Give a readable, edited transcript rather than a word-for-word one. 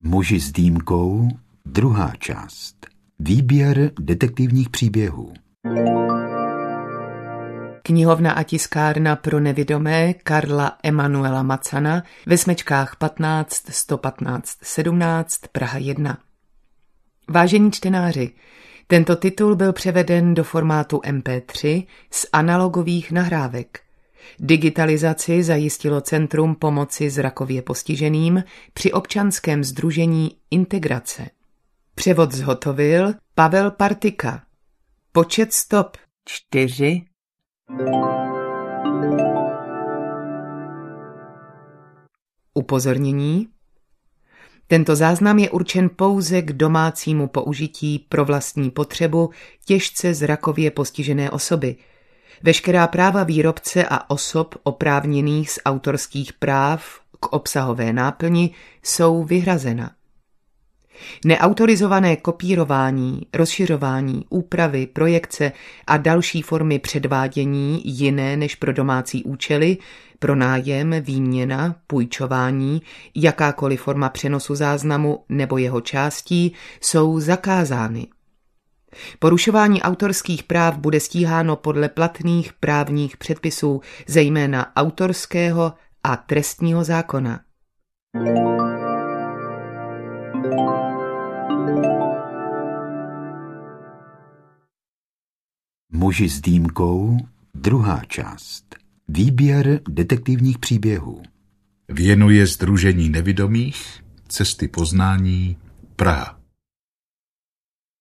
Muži s dýmkou, druhá část. Výběr detektivních příběhů. Knihovna a tiskárna pro nevidomé Karla Emanuela Macana ve smečkách 15 115 17 Praha 1. Vážení čtenáři, tento titul byl převeden do formátu MP3 z analogových nahrávek. Digitalizaci zajistilo Centrum pomoci zrakově postiženým při občanském sdružení Integrace. Převod zhotovil Pavel Partika. Počet stop 4. Upozornění. Tento záznam je určen pouze k domácímu použití pro vlastní potřebu těžce zrakově postižené osoby. Veškerá práva výrobce a osob oprávněných z autorských práv k obsahové náplni jsou vyhrazena. Neautorizované kopírování, rozšiřování, úpravy, projekce a další formy předvádění jiné než pro domácí účely, pronájem, výměna, půjčování, jakákoliv forma přenosu záznamu nebo jeho částí jsou zakázány. Porušování autorských práv bude stíháno podle platných právních předpisů, zejména autorského a trestního zákona. Muži s dýmkou, druhá část. Výběr detektivních příběhů. Věnuje Sdružení nevidomých, Cesty poznání, Praha.